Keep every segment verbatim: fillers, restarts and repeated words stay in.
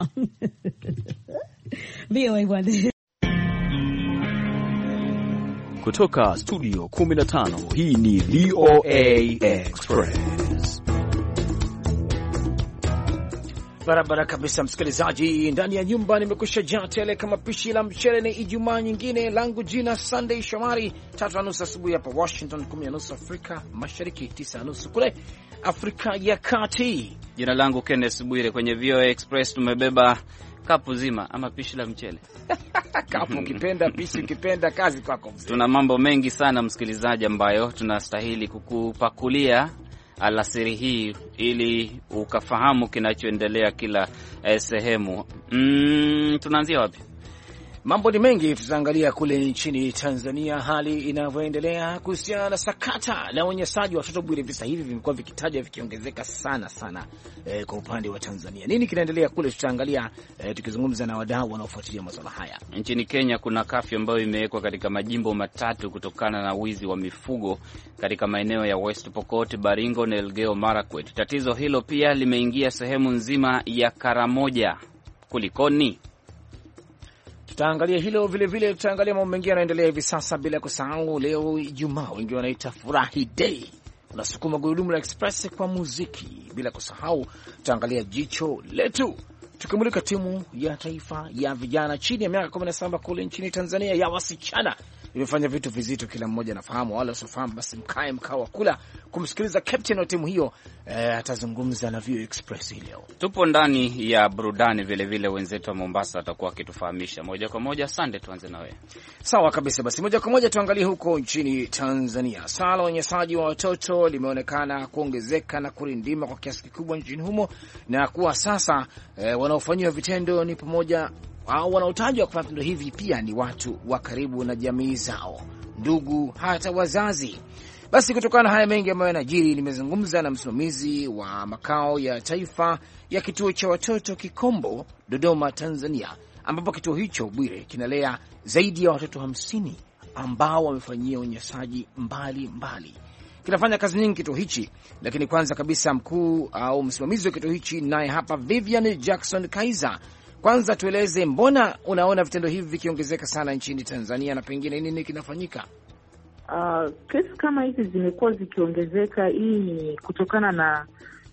V O A one. Kutoka studio kumi na tano, hii ni V O A Express. Barabara kabisa msikilizaji, ndani ya nyumba nimekusha jaa tele kama pishi la mchele. Ni Ijumaa nyingine, langu jina Sunday Shomari. Tatu na nusu asubuhi hapa Washington, kumi na nusu Afrika Mashariki, tisa na nusu kule Afrika ya Kati. Jina langu Kenneth Bwire. Kwenye V O A Express tumebeba kapu zima ama pishi la mchele. Kapu kipenda, pishi kipenda, kazi kwako mzee. Tuna mambo mengi sana msikilizaji ambayo tunastahili kukupakulia alasiri hii ili ukafahamu kinachoendelea kila eh, sehemu. Mm, tunaanzia wapi? Mambo ni mengi, tutaangalia kule nchini Tanzania hali inavyoendelea kuhusiana na sakata la unyanyasaji wa watoto. Bwire, visa hivi vimekuwa vikitaja vikiongezeka sana sana eh, kwa upande wa Tanzania. Nini kinaendelea kule? Tutaangalia eh, tukizungumza na wadau wanaofuatilia masuala haya. Nchini Kenya kuna kafyu ambayo imewekwa katika majimbo matatu kutokana na wizi wa mifugo katika maeneo ya West Pokot, Baringo na Elgeyo Marakwet. Tatizo hilo pia limeingia sehemu nzima ya Karamoja. Kulikoni? Tutaangalia hilo vile vile, tutaangalia mambo mengine yanaendelea hivi sasa, bila kusahau leo Ijumaa, wengi wanaita furahi day. Unasukuma gurudumu la Express kwa muziki, bila kusahau tutaangalia jicho letu, tukimulika timu ya taifa ya vijana chini ya miaka kumi na saba kule nchini Tanzania ya wasichana. Imefanya vitu vizito, kila mmoja anafahamu, wala usifahamu basi mkae mkao wa kula kumsikiliza captain wa timu hiyo. Eh, atazungumza na V O A Express leo. Tupo ndani ya burudani vile vile, wenzetu wa Mombasa atakuwa akitufahamisha moja kwa moja. Sande, tuanze na wewe. Sawa kabisa, basi moja kwa moja tuangalie huko nchini Tanzania. Swala la unyanyasaji wa watoto limeonekana kuongezeka na kurindima kwa kiasi kikubwa nchini humo, na kuwa sasa eh, wanaofanywa vitendo ni pamoja au wanaotajwa kufanya vitendo hivi pia ni watu wa karibu na jamii zao, ndugu, hata wazazi. Basi kutokana na haya mengi ambayo yanajiri, nimezungumza na msimamizi wa makao ya taifa ya kituo cha watoto Kikombo, Dodoma, Tanzania, ambapo kituo hicho Bwire kinalea zaidi ya watoto hamsini ambao wamefanyia unyanyasaji mbali mbali. Kinafanya kazi nyingi kituo hichi, lakini kwanza kabisa mkuu au msimamizi wa kituo hichi naye hapa Vivian Jackson Kaiser. Kwanza tueleze, mbona unaona vitendo hivi vikiongezeka sana nchini Tanzania na pengine nini kinafanyika? Uh, kesi kama hizi zimekuwa zikiongezeka. Hii ni kutokana na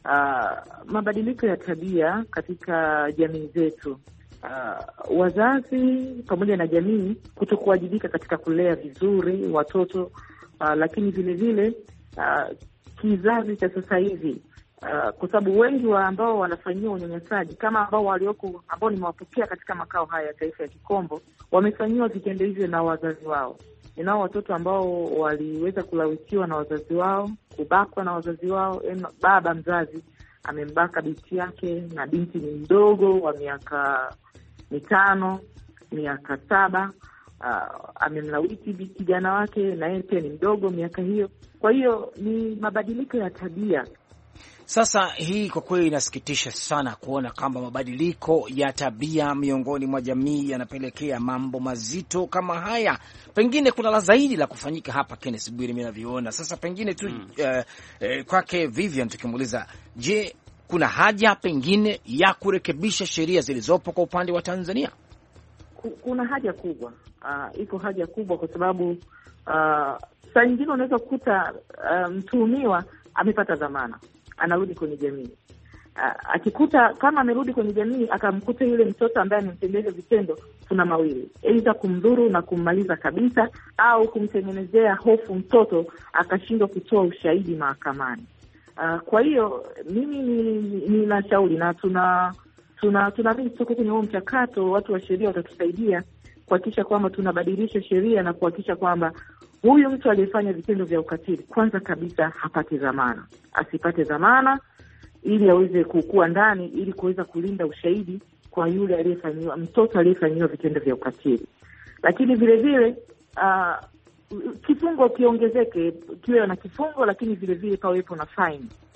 uh, mabadiliko ya tabia katika jamii zetu. Uh, wazazi pamoja na jamii kutokuwajibika katika kulea vizuri watoto, uh, lakini vile vile uh, kizazi cha sasa hivi, uh, kwa sababu wengi wa ambao wanafanyiwa unyanyasaji kama ambao walioko ambao nimewapokea katika makao haya ya taifa ya Kikombo wamefanyiwa vitendo hivyo na wazazi wao. Ninao watoto ambao waliweza kulawitiwa na wazazi wao, kubakwa na wazazi wao. Baba mzazi amembaka binti yake, na binti ni mdogo wa miaka mitano, miaka saba. Uh, amemlawiti kijana wake na yeye pia ni mdogo miaka hiyo. Kwa hiyo ni mabadiliko ya tabia. Sasa hii kwa kweli inasikitisha sana kuona kwamba mabadiliko ya tabia miongoni mwa jamii yanapelekea mambo mazito kama haya. Pengine kuna la zaidi la kufanyika hapa, Kenneth Bwire, mimi naviona. Sasa pengine tu hmm. uh, uh, kwake Vivian tukimuuliza, je, kuna haja pengine ya kurekebisha sheria zilizopo kwa upande wa Tanzania? Kuna haja kubwa. Uh, iko haja kubwa kwa sababu uh, saa nyingine unaweza kukuta uh, mtuhumiwa amepata dhamana, anarudi kwenye jamii. Uh, akikuta kama amerudi kwenye jamii akamkuta yule mtoto ambaye amemtendea vitendo, kuna mawili: aidha kumdhuru na kummaliza kabisa, au kumtengenezea hofu mtoto akashindwa kutoa ushahidi mahakamani. Uh, kwa hiyo mimi ninashauri ni, ni na tuna tuna tunaamini tuko kwenye huo mchakato, watu wa sheria watatusaidia kuhakikisha kwamba tunabadilisha sheria na kuhakikisha kwamba huyu mtu aliyefanya vitendo vya ukatili kwanza kabisa hapate dhamana, asipate dhamana, ili aweze kukua ndani, ili kuweza kulinda ushahidi kwa yule aliyefanyiwa, mtoto aliyefanyiwa vitendo vya ukatili. Lakini vile vile uh, kifungo kiongezeke, kiwe na kifungo, lakini vile vile pawepo na fine.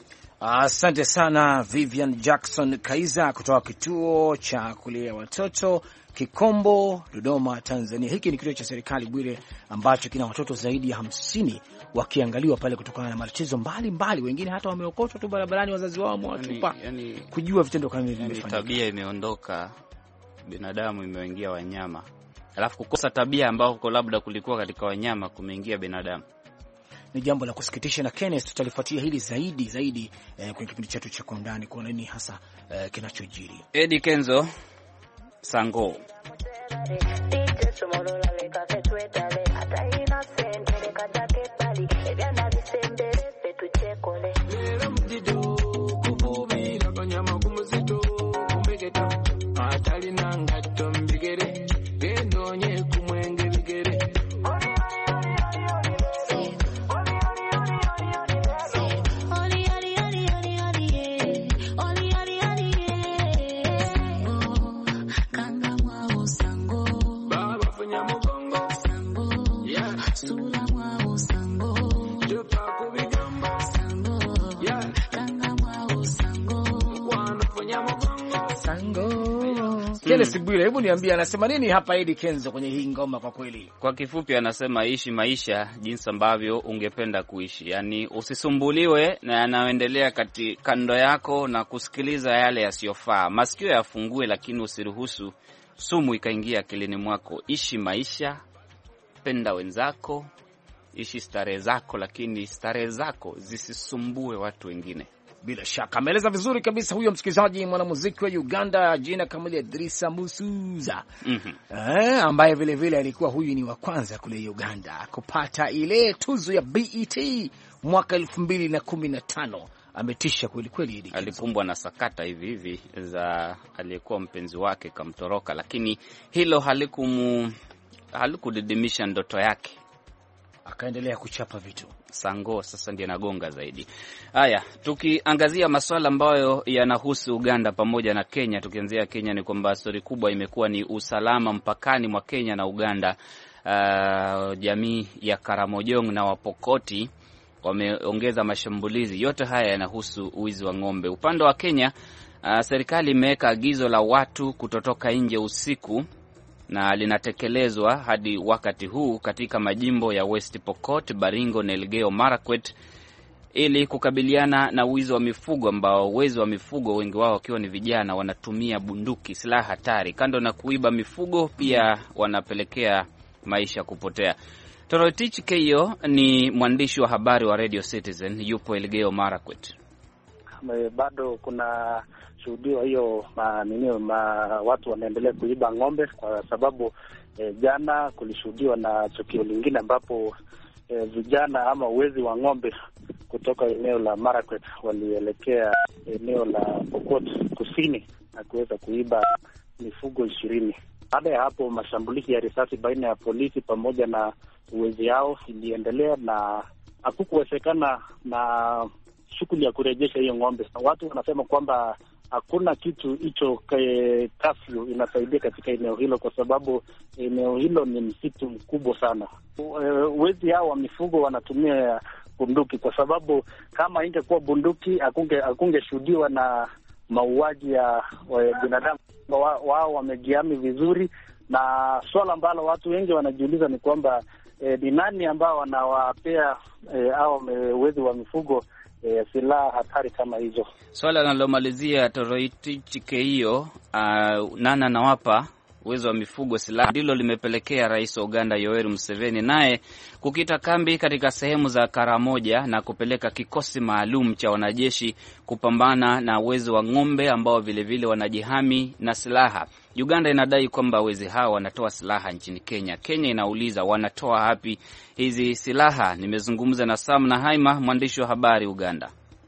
Asante sana Vivian Jackson Kaiza kutoka kituo cha kulea watoto Kikombo, Dodoma, Tanzania. Hiki ni kituo cha serikali Bwire ambacho kina watoto zaidi ya hamsini wakiangaliwa pale kutokana na matatizo mbalimbali, wengine hata wameokotwa tu barabarani, wazazi wao wamewatupa, yani, yani, kujua vitendo kama hivi vimefanyika. Tabia imeondoka, binadamu imeingia wanyama. Alafu kukosa tabia ambao labda kulikuwa katika wanyama kumeingia binadamu. Ni jambo la kusikitisha, na Kenneth tutalifuatia hili zaidi zaidi eh, kwenye kipindi chetu cha Kwa Undani kuona nini hasa eh, kinachojiri. Eddie Kenzo Sango. Kenneth Bwire, hebu niambie anasema nini hapa Eddie Kenzo kwenye hii ngoma kwa kweli? Kwa kifupi anasema ishi maisha jinsi ambavyo ungependa kuishi. Yaani usisumbuliwe na yanayoendelea kati kando yako na kusikiliza yale yasiyofaa. Masikio yafungue, lakini usiruhusu sumu ikaingia akilini mwako. Ishi maisha, penda wenzako, ishi starehe zako, lakini starehe zako zisisumbue watu wengine. Bila shaka ameeleza vizuri kabisa huyo msikilizaji, mwanamuziki wa Uganda jina kamili Idrisa Musuza. Mhm. Eh, ambaye vile vile alikuwa huyu ni wa kwanza kule Uganda kupata ile tuzo ya B E T mwaka elfu mbili na kumi na tano. Ametisha kweli kweli. Alikumbwa na sakata hivi hivi za aliyekuwa mpenzi wake kamtoroka, lakini hilo halikumu halikudidimisha ndoto yake. Akaendelea kuchapa vitu. Sango sasa ndiye anagonga zaidi. Haya, tukiangazia masuala ambayo yanahusu Uganda pamoja na Kenya, tukianzia Kenya ni kwamba story kubwa imekuwa ni usalama mpakani mwa Kenya na Uganda. Uh, jamii ya Karamojong na Wapokoti wameongeza mashambulizi. Yote haya yanahusu uwizi wa ng'ombe. Upande wa Kenya, uh, serikali imeweka agizo la watu kutotoka nje usiku, na linatekelezwa hadi wakati huu katika majimbo ya West Pokot, Baringo na Elgeyo Marakwet ili kukabiliana na wizi wa mifugo ambao wezi wa mifugo wengi wao wakiwa ni vijana wanatumia bunduki, silaha hatari. Kando na kuiba mifugo pia wanapelekea maisha kupotea. Torotich Keyo ni mwandishi wa habari wa Radio Citizen, yupo Elgeyo Marakwet. Bado kuna shuhudio hiyo ma, nini, ma, watu wanaendelea kuiba ng'ombe kwa sababu eh, jana kulishuhudiwa na tukio lingine ambapo eh, vijana ama wezi wa ng'ombe kutoka eneo la Marakwet walielekea eneo la Pokot kusini na kuweza kuiba mifugo ishirini. Baada ya hapo mashambulizi ya risasi baina ya polisi pamoja na wezi hao iliendelea na hakukuwezekana na shughuli ya kurejesha hiyo ng'ombe. Watu wanasema kwamba hakuna kitu hicho kafyu inasaidia katika eneo hilo kwa sababu eneo hilo ni msitu mkubwa sana. Wezi hao wa mifugo wanatumia bunduki kwa sababu kama ingekuwa bunduki hakunge hakungeshuhudiwa na mauaji ya binadamu. Wao wamejiami vizuri, na swala ambalo watu wengi wanajiuliza ni kwamba eh, ni nani ambao wanawapea eh, hao wezi wa mifugo E, silaha hatari kama hizo. Swala linalomalizia Toroitich hiyo uh, nana nawapa uwezo wa mifugo silaha ndilo limepelekea Rais wa Uganda Yoweri Museveni naye kukita kambi katika sehemu za Karamoja na kupeleka kikosi maalum cha wanajeshi kupambana na uwezo wa ng'ombe ambao vile vile wanajihami na silaha. Uganda inadai kwamba wezi hao wanatoa silaha nchini Kenya. Kenya inauliza wanatoa wapi hizi silaha? Nimezungumza na Sam na Haima, mwandishi wa habari Uganda.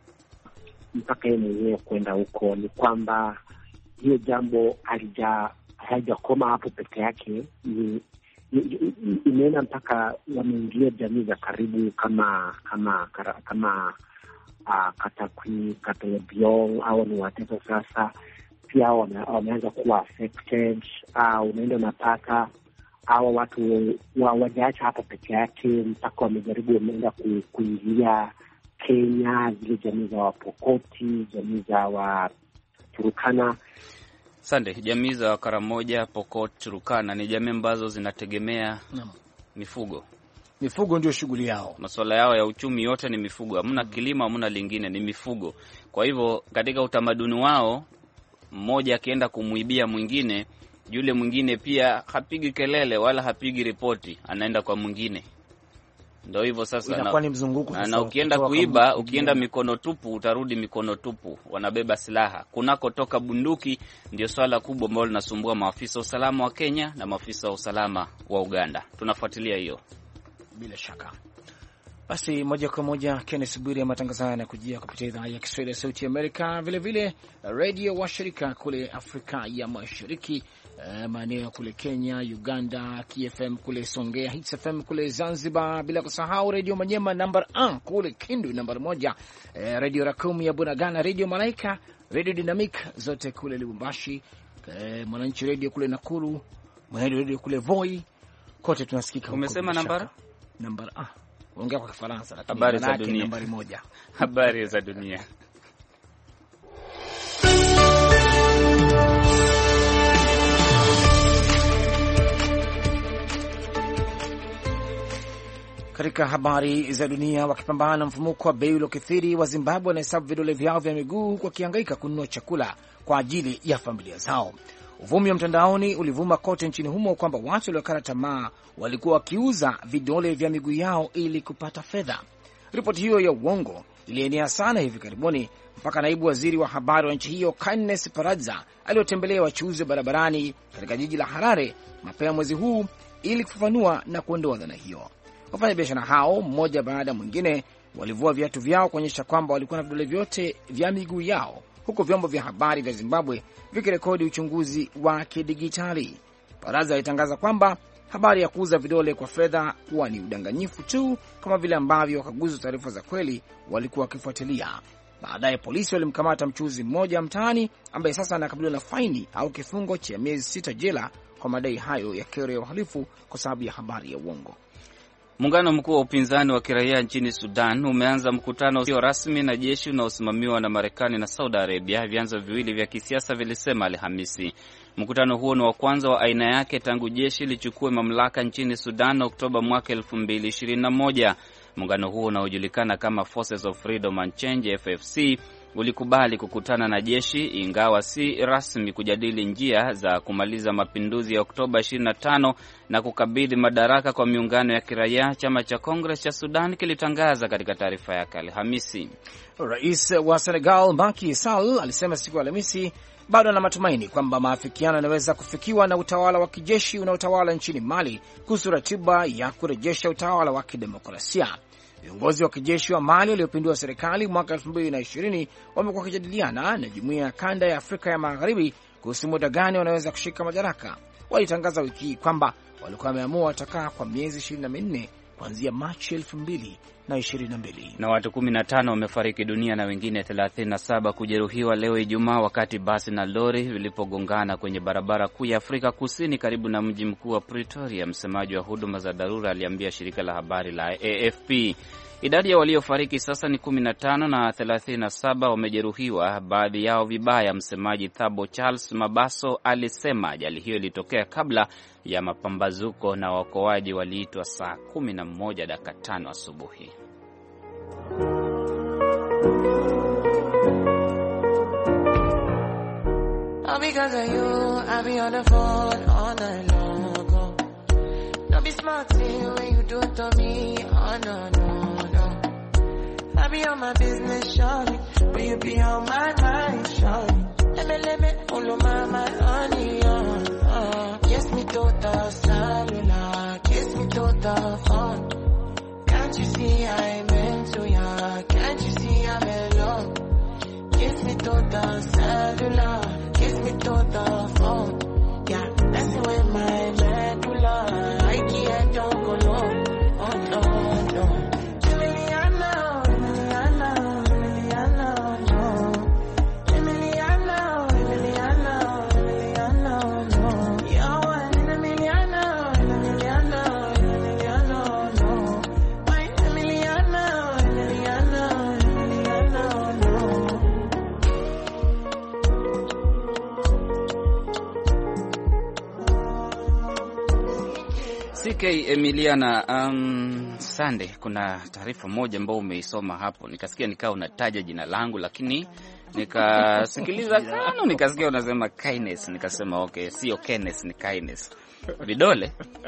Mpaka yeye mwenyewe kwenda huko ni kwamba hiyo jambo halija haijakoma hapo peke yake, ni imeenda mpaka wameingia jamii za karibu kama kama kama uh, Katakwi, Katelebiong au ni Wateto. Sasa pia wameanza kuwa affected. Uh, unaenda unapata au watu wajaacha hapa peke yake, mpaka wamejaribu wameenda kuingia Kenya, zile jamii za Wapokoti, jamii za Waturukana. Sande, jamii za Karamoja, Pokot, Turukana ni jamii ambazo zinategemea no. mifugo. Mifugo ndio shughuli yao. Masuala yao ya uchumi yote ni mifugo. Hamna kilimo, hamna lingine, ni mifugo. Kwa hivyo katika utamaduni wao, mmoja akienda kumuibia mwingine, yule mwingine pia hapigi kelele wala hapigi ripoti, anaenda kwa mwingine. Ndio hivyo sasa, inakuwa ni mzunguko sasa. Na ukienda kuiba, ukienda mikono tupu, utarudi mikono tupu. Wanabeba silaha. Kunako toka bunduki ndio swala kubwa ambalo linasumbua maafisa usalama wa Kenya na maafisa usalama wa Uganda. Tunafuatilia hiyo bila shaka. Basi moja kwa moja Kenneth Bwire ya matangazo haya yanakujia kupitia idhaa ya Kiswahili ya Sauti ya Amerika, vile vile radio wa shirika kule Afrika ya Mashariki, uh, maeneo kule Kenya, Uganda, K F M kule Songea, Hits F M kule Zanzibar, bila kusahau Radio Manyema number one kule Kindu number moja, uh, Radio Rakumi ya Bunagana, Radio Malaika, Radio Dynamic zote kule Lubumbashi, uh, Mwananchi Radio kule Nakuru, Mwananchi Radio kule Voi, kote tunasikika. Umesema nambari? Nambari ah ongea kwa Kifaransa, lakini habari za dunia nambari moja. Habari za dunia. Katika habari za dunia, wakipambana na mfumuko wa bei uliokithiri, wa Zimbabwe wanahesabu vidole vyao vya miguu kwa kihangaika kununua chakula kwa ajili ya familia zao. Uvumi wa mtandaoni ulivuma kote nchini humo kwamba watu waliokata tamaa walikuwa wakiuza vidole vya miguu yao ili kupata fedha. Ripoti hiyo ya uongo ilienea sana hivi karibuni mpaka naibu waziri wa habari wa nchi hiyo Kindness Paradza aliotembelea wachuuzi wa barabarani katika jiji la Harare mapema mwezi huu ili kufafanua na kuondoa dhana hiyo. Wafanya biashara hao mmoja baada ya mwingine walivua viatu vyao kuonyesha kwamba walikuwa na vidole vyote vya miguu yao, huku vyombo vya habari vya Zimbabwe vikirekodi uchunguzi wa kidigitali. Paradza alitangaza kwamba habari ya kuuza vidole kwa fedha kuwa ni udanganyifu tu, kama vile ambavyo wakaguzi wa taarifa za kweli walikuwa wakifuatilia. Baadaye polisi walimkamata mchuuzi mmoja mtaani ambaye sasa anakabiliwa na faini au kifungo cha miezi sita jela kwa madai hayo ya kero ya uhalifu kwa sababu ya habari ya uongo. Muungano mkuu wa upinzani wa kiraia nchini Sudan umeanza mkutano usio rasmi na jeshi unaosimamiwa na Marekani na Saudi Arabia, vyanzo viwili vya kisiasa vilisema Alhamisi. Mkutano huo ni wa kwanza wa aina yake tangu jeshi lichukue mamlaka nchini Sudan Oktoba mwaka elfu mbili ishirini na moja. Muungano huo unaojulikana kama Forces of Freedom and Change F F C ulikubali kukutana na jeshi, ingawa si rasmi, kujadili njia za kumaliza mapinduzi ya Oktoba ishirini na tano na kukabidhi madaraka kwa miungano ya kiraia. Chama cha Congress cha Sudan kilitangaza katika taarifa yake Alhamisi. Rais wa Senegal Macky Sall alisema siku ya Alhamisi bado ana matumaini kwamba maafikiano yanaweza kufikiwa na utawala wa kijeshi unaotawala nchini Mali kuhusu ratiba ya kurejesha utawala wa kidemokrasia. Viongozi wa kijeshi wa Mali waliopindua serikali mwaka elfu mbili na ishirini wamekuwa wakijadiliana na jumuiya ya kanda ya Afrika ya Magharibi kuhusu muda gani wanaweza kushika madaraka. Walitangaza wiki hii kwamba walikuwa wameamua watakaa kwa miezi ishirini na minne kuanzia Machi elfu mbili na ishirini na mbili. Na watu kumi na tano wamefariki dunia na wengine thelathini na saba kujeruhiwa leo Ijumaa wakati basi na lori vilipogongana kwenye barabara kuu ya Afrika Kusini karibu na mji mkuu wa Pretoria. Msemaji wa huduma za dharura aliambia shirika la habari la A F P idadi ya waliofariki sasa ni kumi na tano na thelathini na saba wamejeruhiwa, baadhi yao vibaya. Msemaji Thabo Charles Mabaso alisema ajali hiyo ilitokea kabla ya mapambazuko na waokoaji waliitwa saa kumi na moja dakika tano asubuhi. Because of you, I be on the phone all night long. Don't be smart when you do it to me. Oh no, no, no. I be on my business, shawty, but you be on my mind, shawty. Let me, let me, follow my, my honey, uh, uh. Kiss me to the cellular, kiss me to the phone. Can't you see I'm into ya? Can't you see I'm in love? Kiss me to the cellular, kiss me to the phone. Yeah, that's the way my medulla. I can't don't go low. Oh no, no. Emiliano, Emiliano, Emiliano, no. Emiliano, Emiliano, Emiliano, no. Yo, Emiliano, Emiliano, Emiliano, no. My Emiliano, Emiliano, C K Emiliana, um, Sunday, kuna taarifa moja ambayo umeisoma hapo, nikasikia nikao unataja jina langu, lakini nikasikiliza kana nikasikia unasema kindness, nikasema okay, sio kindness, ni kindness. Vidole.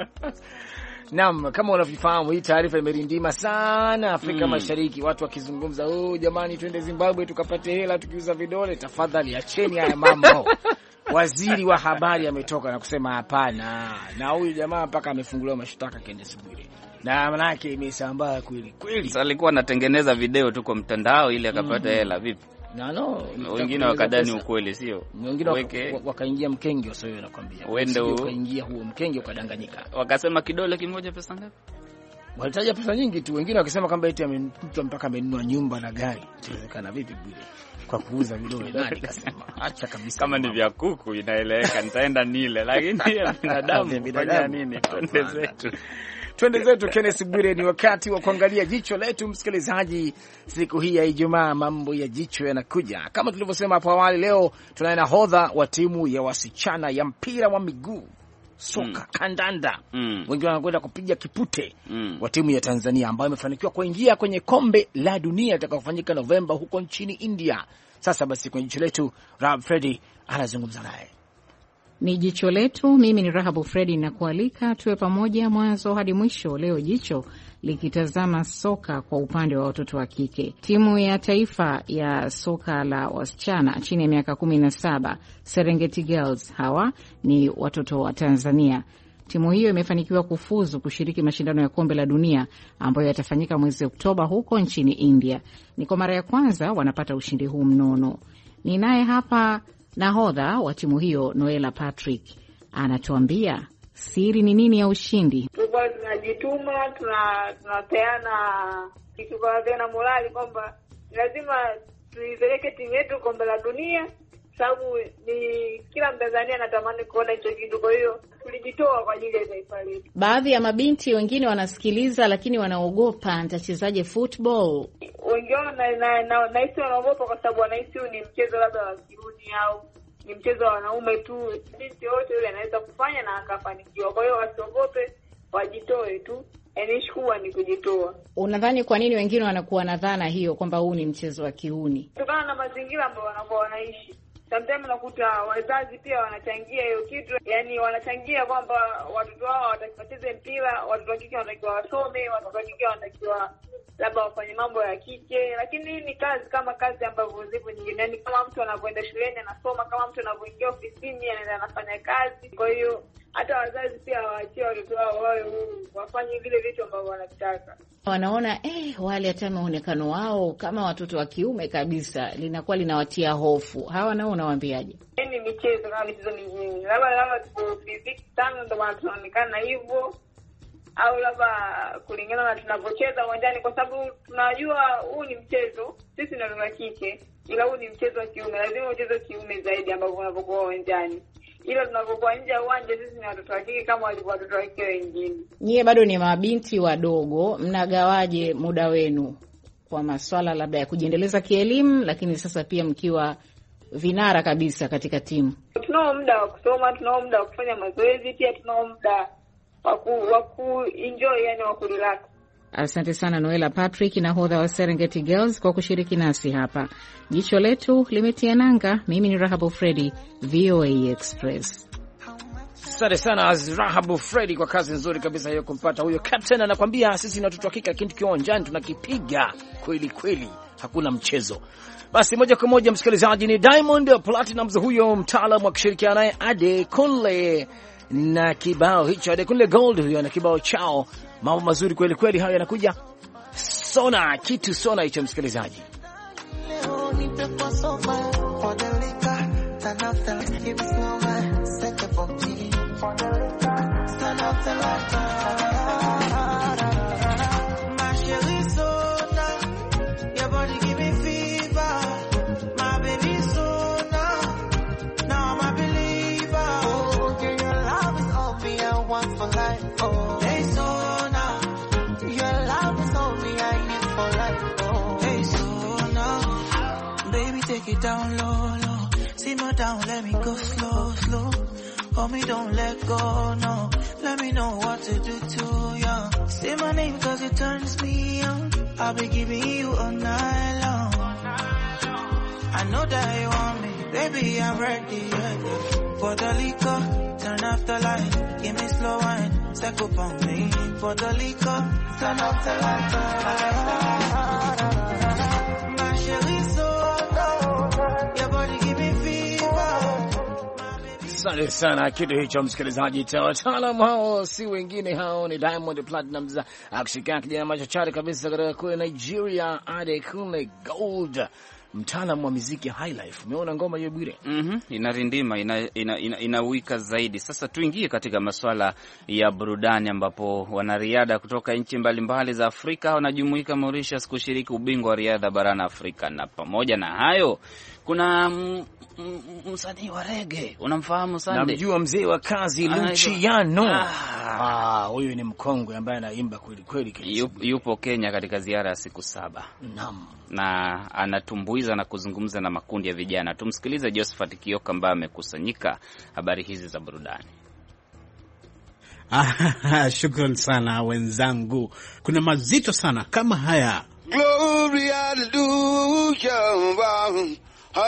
Naam, kama unavyofahamu hii taarifa imerindima sana Afrika mm. Mashariki, watu wakizungumza, oh jamani, twende Zimbabwe tukapate hela tukiuza vidole. Tafadhali acheni haya mambo. Waziri wa habari ametoka na kusema hapana, na huyu jamaa mpaka amefunguliwa mashtaka Kenneth Bwire, na maana yake imesambaa kweli kweli. Sasa alikuwa anatengeneza video tu kwa mtandao ili akapata hela. mm. Vipi? No, no, wengine wakadani ukweli, sio? Wengine wakaingia mkenge, sio wewe nakwambia. Wende ukaingia huo mkenge ukadanganyika. Wakasema kidole kimoja pesa ngapi? Walitaja pesa nyingi tu, wengine wakisema kwamba eti mtu mpaka amenunua nyumba na gari. Inawezekana vipi Bwire kwa kuuza vidole? Nani kasema? Acha kabisa. Kama ni vya kuku inaeleweka, nitaenda nile, lakini ya binadamu fanya nini? Twende zetu. Twende zetu Kenneth Bwire, ni wakati wa kuangalia jicho letu msikilizaji. Siku hii ya Ijumaa mambo ya jicho yanakuja. Kama tulivyosema hapo awali, leo tunaye nahodha wa timu ya wasichana ya mpira wa miguu soka mm. kandanda mm. wengine wanakwenda kupiga kipute mm. wa timu ya Tanzania ambayo imefanikiwa kuingia kwenye kombe la dunia litakayofanyika Novemba huko nchini India. Sasa basi kwenye jicho letu Rahab Fredi anazungumza naye. Ni jicho letu, mimi ni Rahabu Fredi na kualika tuwe pamoja mwanzo hadi mwisho. Leo jicho likitazama soka kwa upande wa watoto wa kike. Timu ya taifa ya soka la wasichana chini ya miaka kumi na saba, Serengeti Girls, hawa ni watoto wa Tanzania. Timu hiyo imefanikiwa kufuzu kushiriki mashindano ya kombe la dunia ambayo yatafanyika mwezi Oktoba huko nchini India. Ni kwa mara ya kwanza wanapata ushindi huu mnono. Ninaye hapa nahodha wa timu hiyo Noela Patrick, anatuambia siri ni nini ya ushindi. Tulikuwa tunajituma, tunapeana kitu kwa tena morali kwamba lazima tuipeleke timu yetu kombe la dunia, sababu ni kila Mtanzania anatamani kuona hicho kitu. Kwa hiyo tulijitoa kwa ajili ya taifa letu. Baadhi ya mabinti wengine wanasikiliza lakini wanaogopa, nitachezaje football? Wengine na na na, na hisi wanaogopa kwa sababu wanahisi ni mchezo labda wa kiuni au ni mchezo wa wanaume tu. Binti yote yule anaweza kufanya na akafanikiwa. Kwa hiyo wasiogope, wajitoe tu. Yaani shukua ni kujitoa. Unadhani kwa nini wengine wanakuwa na dhana hiyo kwamba huu ni mchezo wa kiuni? Kutokana na mazingira ambayo wanakuwa wanaishi. Sometimes unakuta wazazi pia wanachangia hiyo kitu, yani wanachangia kwamba watoto wao watacheze mpira, watoto wa kike wanatakiwa wasome, watoto wa kike wanatakiwa labda wafanye mambo ya kike, lakini hii ni kazi kama kazi ambazo zipo nyingine. Yani kama mtu anapoenda shuleni anasoma, kama mtu anapoingia ofisini anaenda anafanya kazi. Kwa hiyo hata wazazi pia waachie watoto wao wawe huru, wafanye vile vitu ambavyo wanataka. Wanaona eh wale hata muonekano wao kama watoto wa kiume kabisa linakuwa linawatia hofu. Hawa nao unawaambiaje? Ni michezo kama michezo mingine. Labda labda tuko physics sana ndio maana tunaonekana hivyo. Au labda kulingana na tunapocheza uwanjani, kwa sababu tunajua huu ni mchezo, sisi ndio wa kike, ila huu ni mchezo wa kiume, lazima ucheze kiume zaidi ambapo unapokuwa uwanjani. Ila tunapokuwa nje ya uwanja sisi ni watoto wa kike kama walivyo watoto wa kike wengine. Nyie bado ni mabinti wadogo, mnagawaje muda wenu kwa masuala labda ya kujiendeleza kielimu, lakini sasa pia mkiwa vinara kabisa katika timu? Tunao muda wa kusoma, tunao muda wa kufanya mazoezi, pia tunao muda wa ku enjoy, yani wa kurelax. Asante sana Noela Patrick, nahodha wa Serengeti Girls, kwa kushiriki nasi hapa. Jicho letu limetia nanga. Mimi ni Rahabu Fredi, V O A Express. Asante sana Rahabu Fredi kwa kazi nzuri kabisa hiyo kumpata huyo captain. Anakuambia sisi ni watoto wa kike lakini tukiwa uwanjani tunakipiga kweli kweli, hakuna mchezo. Basi moja kwa moja msikilizaji, ni Diamond Platinumz huyo mtaalamu akishirikiana naye Adekunle na kibao hicho. Adekunle Gold huyo na kibao chao, mambo mazuri kweli kweli hayo yanakuja. Sona kitu sona hicho msikilizaji. Take it down low, low. Simmer down, let me go slow, slow. Hold me, don't let go, no. Let me know what to do to you. Say my name cause it turns me on. I'll be giving you all night long. I know that you want me, baby, I'm ready, yeah, yeah. For the liquor, turn off the light. Give me slow wine, stack up on me. For the liquor, turn off the light. My chérie, so low. Your body give me fever. Asante sana kitu hicho msikilizaji, cha wataalamu hao si wengine, hao ni Diamond Platnumz akishirikiana kijana machachari kabisa kutoka kule Nigeria, Adekunle Gold, mtaalamu wa muziki high life. Umeona ngoma hiyo Bwire? Mhm, inarindima, ina ina, ina, inawika zaidi. Sasa tuingie katika masuala ya burudani ambapo wanariadha kutoka nchi mbalimbali za Afrika wanajumuika Mauritius kushiriki ubingwa wa riadha barani Afrika, na pamoja na hayo kuna msanii wa reggae, unamfahamu sana? Namjua mzee wa kazi Luciano. Ah, huyu ni mkongwe ambaye anaimba kweli kweli. Yup, yupo Kenya katika ziara ya siku saba. Naam. Na anatumbuiza na kuzungumza na makundi ya vijana. Tumsikilize Josephat Kiyoka ambaye amekusanyika habari hizi za burudani. Ah, shukran sana wenzangu. Kuna mazito sana kama haya. Glory hallelujah.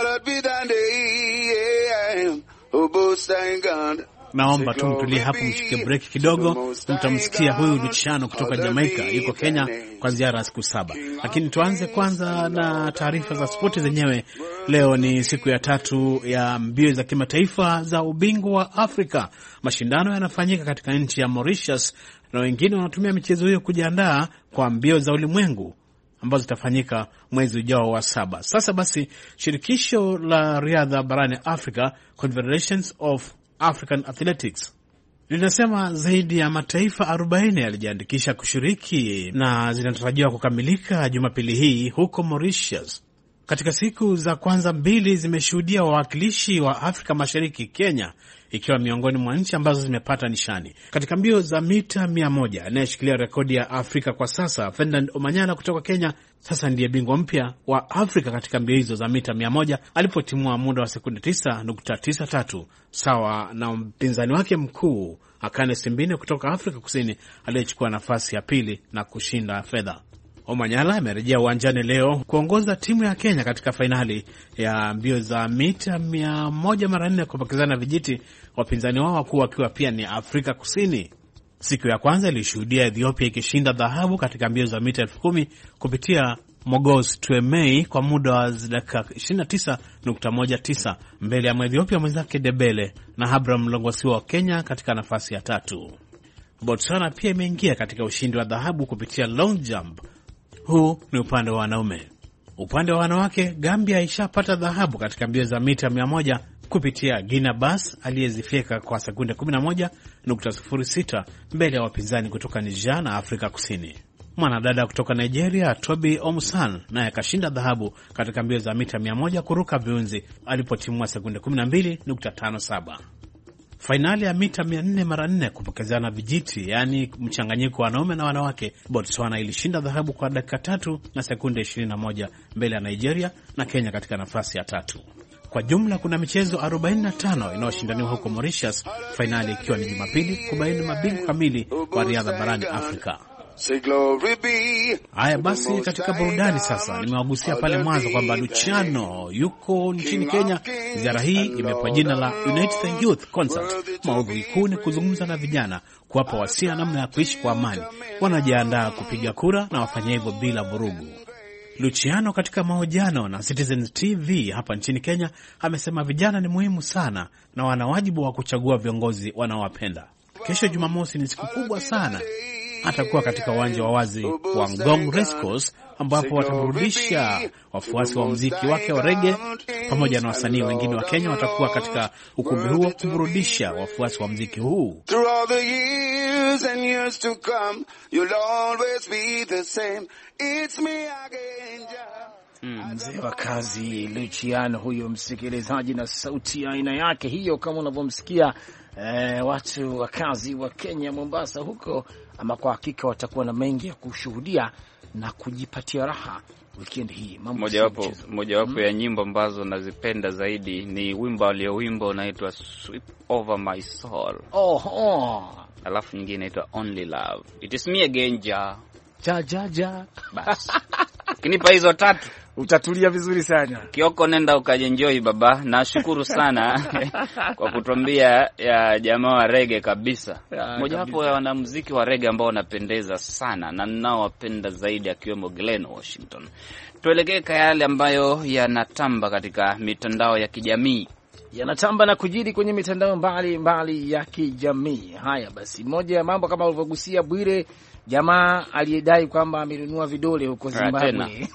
Naomba tumtulie hapo, mshike break kidogo. Mtamsikia huyu Luciano kutoka Jamaica, yuko Kenya kwa ziara siku saba. Lakini tuanze kwanza na taarifa za spoti zenyewe. Leo ni siku ya tatu ya mbio za kimataifa za ubingwa wa Afrika. Mashindano yanafanyika katika nchi ya Mauritius na wengine wanatumia michezo hiyo kujiandaa kwa mbio za ulimwengu ambazo zitafanyika mwezi ujao wa saba. Sasa basi, shirikisho la riadha barani Afrika, Confederations of African Athletics, linasema zaidi ya mataifa arobaini yalijiandikisha kushiriki na zinatarajiwa kukamilika Jumapili hii huko Mauritius. Katika siku za kwanza mbili zimeshuhudia wawakilishi wa Afrika Mashariki, Kenya ikiwa miongoni mwa nchi ambazo zimepata nishani. Katika mbio za mita mia moja, anayeshikilia rekodi ya Afrika kwa sasa, Ferdinand Omanyala kutoka Kenya, sasa ndiye bingwa mpya wa Afrika katika mbio hizo za mita mia moja alipotimua muda wa sekunde tisa nukta tisa tatu, sawa na mpinzani wake mkuu Akane Simbine kutoka Afrika Kusini aliyechukua nafasi ya pili na kushinda fedha. Omanyala amerejea uwanjani leo kuongoza timu ya Kenya katika fainali ya mbio za mita mia moja mara nne kupokezana vijiti, wapinzani wao wakuu wakiwa pia ni Afrika Kusini. Siku ya kwanza ilishuhudia Ethiopia ikishinda dhahabu katika mbio za mita elfu kumi kupitia Mogos Tuemei kwa muda wa dakika ishirini na tisa nukta moja tisa mbele ya Ethiopia mwenzake Debele na Abraham Longosiwa wa Kenya katika nafasi ya tatu. Botswana pia imeingia katika ushindi wa dhahabu kupitia long jump. Huu ni upande wa wanaume. Upande wa wanawake, Gambia ishapata dhahabu katika mbio za mita mia moja kupitia Gina Bass aliyezifika kwa sekunde kumi na moja nukta sifuri sita mbele ya wapinzani kutoka Niger na Afrika Kusini. Mwanadada kutoka Nigeria, Tobi Omusan, naye akashinda dhahabu katika mbio za mita mia moja kuruka viunzi alipotimua sekunde kumi na mbili nukta tano saba. Fainali ya mita mia nne mara nne kupokezana vijiti, yani mchanganyiko wa wanaume na wanawake, Botswana ilishinda dhahabu kwa dakika tatu na sekunde ishirini na moja mbele ya Nigeria na Kenya katika nafasi ya tatu. Kwa jumla kuna michezo arobaini na tano inayoshindaniwa huko Mauritius, fainali ikiwa ni Jumapili kubaini mabingwa kamili wa riadha barani Afrika. Haya basi, katika burudani sasa, nimewagusia pale mwanzo kwamba Luciano yuko nchini Kenya. Ziara hii imepewa jina la Unite the Youth Concert. Maudhui kuu ni kuzungumza na vijana, kuwapa wasia namna ya kuishi kwa amani. Wanajiandaa kupiga kura na wafanya hivyo bila vurugu. Luciano katika mahojiano na Citizen T V hapa nchini Kenya amesema vijana ni muhimu sana na wana wajibu wa kuchagua viongozi wanaowapenda. Kesho Jumamosi ni siku kubwa sana. Atakuwa katika uwanja wa wazi wa Ngong Racecourse ambapo wataburudisha wafuasi wa muziki wake wa reggae pamoja na wasanii wengine wa Kenya watakuwa katika ukumbi huo kuburudisha wafuasi wa muziki huu. Mm, mzee wa kazi Luciano huyo, msikilizaji, na sauti ya aina yake hiyo kama unavyomsikia. Eh, watu wa kazi wa Kenya Mombasa huko, ama kwa hakika watakuwa na mengi ya kushuhudia na kujipatia raha weekend hii. Mambo moja wapo moja wapo hmm, ya nyimbo ambazo nazipenda zaidi ni wimbo aliyowimbo unaitwa Sweep Over My Soul. Oh, oh. Alafu nyingine inaitwa Only Love. It is me again ja. Ja ja ja. Bas. Kinipa hizo tatu utatulia vizuri sana. Kioko, nenda ukajenjoy baba. Nashukuru sana kwa kutuambia ya jamaa wa reggae kabisa. Mmoja wapo ya wanamuziki wa reggae ambao wanapendeza sana na ninaowapenda zaidi akiwemo Glen Washington. Tuelekee kwa yale ambayo yanatamba katika mitandao ya kijamii. Yanatamba na kujiri kwenye mitandao mbali mbali ya kijamii. Haya basi, moja ya mambo kama ulivyogusia Bwire, jamaa aliyedai kwamba amenunua vidole huko Zimbabwe.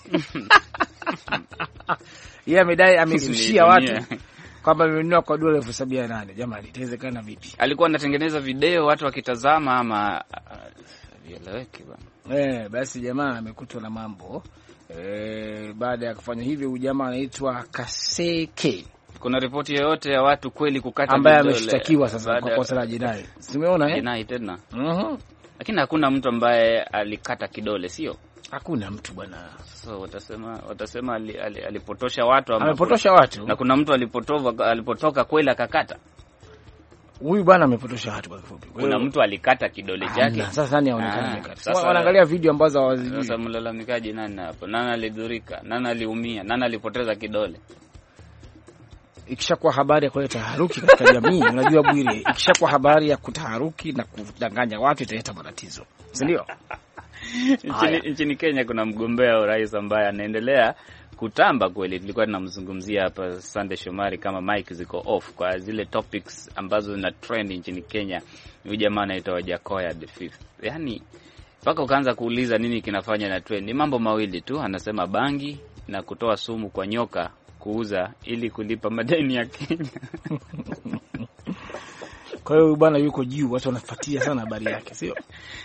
Yeye amedai amezushia watu kwamba amenunua kwa dola elfu sabini na nane. Jamani, itawezekana vipi? Alikuwa anatengeneza video watu wakitazama ama vieleweki bwana. Eh, basi jamaa amekutwa na mambo. Eh, baada ya kufanya hivyo huyu jamaa anaitwa Kaseke. Kuna ripoti yoyote ya watu kweli kukata ambaye ameshtakiwa sasa kwa kosa la jinai? Simeona eh? Jinai tena. Mhm. Uh-huh. Lakini hakuna mtu ambaye alikata kidole, sio? Hakuna mtu bwana. So watasema watasema alipotosha ali, ali watu ama amepotosha watu. Na kuna mtu alipotova alipotoka kweli akakata. Huyu bwana amepotosha watu kwa kifupi. Kuna mtu alikata kidole chake. Sasa nani aonekana amekata? Sasa wanaangalia video ambazo hawazijui. Sasa mlalamikaji nani hapo? Nani alidhurika? Nani aliumia? Nani alipoteza kidole? Ikishakuwa habari ya kuleta taharuki katika jamii, unajua Bwire, ikishakuwa habari ya kutaharuki na kudanganya watu italeta matatizo, si ndio? Nchini, nchini Kenya kuna mgombea wa rais ambaye anaendelea kutamba kweli. Tulikuwa tunamzungumzia hapa Sunday Shomari kama mic ziko off kwa zile topics ambazo zina trend nchini Kenya. Huyu jamaa anaitwa Wajakoya the fifth. Yaani mpaka ukaanza kuuliza nini kinafanya na trend. Ni mambo mawili tu, anasema bangi na kutoa sumu kwa nyoka kuuza ili kulipa madeni ya Kenya. Kwa hiyo bwana yuko juu, watu wanafuatia sana habari yake, sio?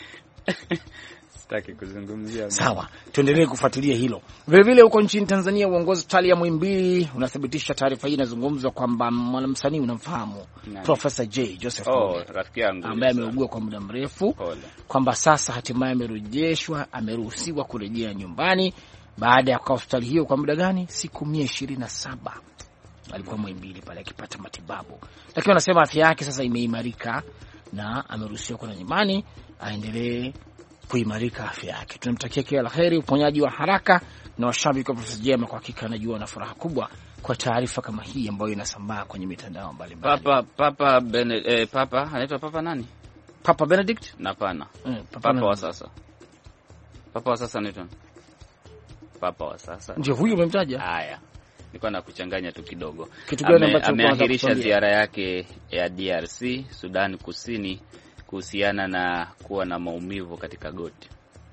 Sitaki kuzungumzia. Sawa, tuendelee kufuatilia hilo. Vile vile huko nchini Tanzania uongozi hospitali ya Muhimbili unathibitisha taarifa hii inazungumzwa kwamba mwanamsanii unamfahamu Professor J Joseph oh, rafiki yangu ambaye ameugua kwa muda mrefu, kwamba sasa hatimaye amerejeshwa, ameruhusiwa kurejea nyumbani baada ya kukaa hospitali hiyo kwa muda gani? Siku mia ishirini na saba. Alikuwa Muhimbili pale akipata matibabu. Lakini wanasema afya yake sasa imeimarika na ameruhusiwa kwenda nyumbani, aendelee kuimarika afya yake. Tunamtakia kila laheri, uponyaji wa haraka, na washabiki wa Professor Jema kwa hakika anajua na furaha kubwa kwa taarifa kama hii ambayo inasambaa kwenye mitandao mbalimbali. Papa Papa Benedict eh, Papa anaitwa Papa nani? Papa Benedict? Hapana. Eh, Papa, Papa wa sasa. Papa wa sasa anaitwa Papa wa sasa. Ndio huyu umemtaja? Haya. Nilikuwa nakuchanganya tu kidogo. Kitu gani ambacho ameahirisha ziara yake ya D R C, Sudan Kusini, kuhusiana na kuwa na maumivu katika goti.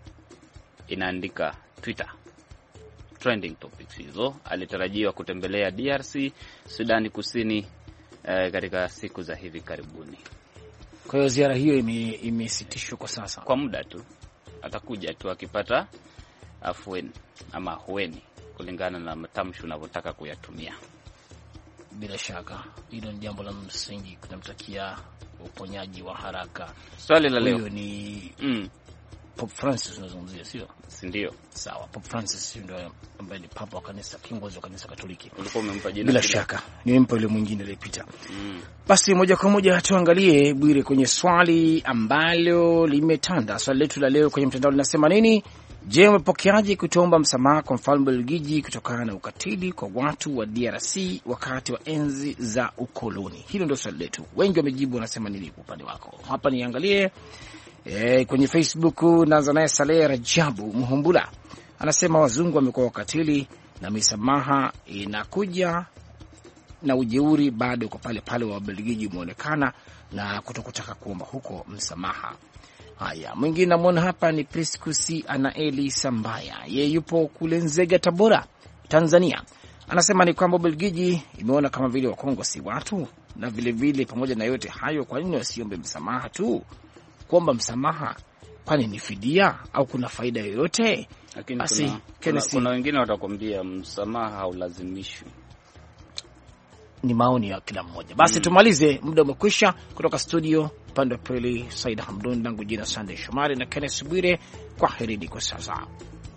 Inaandika Twitter. Trending topics hizo. Alitarajiwa kutembelea D R C, Sudan Kusini eh, katika siku za hivi karibuni. Kwa hiyo ziara hiyo imesitishwa kwa sasa. Kwa muda tu. Atakuja tu akipata afueni ama hueni kulingana na matamshi unavyotaka kuyatumia. Bila shaka hilo ni jambo la msingi, tunamtakia uponyaji wa haraka. Swali la leo ni mm. Pope Francis unazungumzia, sio? Si ndio? Sawa, Pope Francis ndio ambaye ni papa wa kanisa, kiongozi wa kanisa Katoliki. Ulikuwa umempa jina? Bila shaka nimempa yule mwingine aliyepita. Mm. Basi moja kwa moja tuangalie Bwire kwenye swali ambalo limetanda. Swali letu la leo kwenye mtandao linasema nini? Je, umepokeaje kutomba msamaha kwa mfalme Belgiji kutokana na ukatili kwa watu wa D R C wakati wa enzi za ukoloni? Hilo ndio swali letu. Wengi wamejibu, wanasema nini kwa upande wako? Hapa niangalie e, kwenye Facebook. Naanza naye Saleh Rajabu Muhumbula. Anasema wazungu wamekuwa wakatili na misamaha inakuja na ujeuri bado kwa pale pale wa Belgiji umeonekana na kutokutaka kuomba huko msamaha. Haya, mwingine namuona hapa ni Priskusi Anaeli Sambaya. Yeye yupo kule Nzega, Tabora, Tanzania. Anasema ni kwamba Belgiji imeona kama vile Wakongo si watu, na vile vile pamoja na yote hayo, kwa nini wasiombe msamaha tu? Kuomba msamaha kwani ni fidia au kuna faida yoyote? Lakini kuna, kuna, kuna wengine watakwambia msamaha haulazimishwi. Ni maoni ya kila mmoja. Basi mm. tumalize, muda umekwisha. Kutoka studio upande wa pili Saida Hamdun, langu jina Sunday Shomari na Kenneth Bwire. Kwa heri kwa sasa.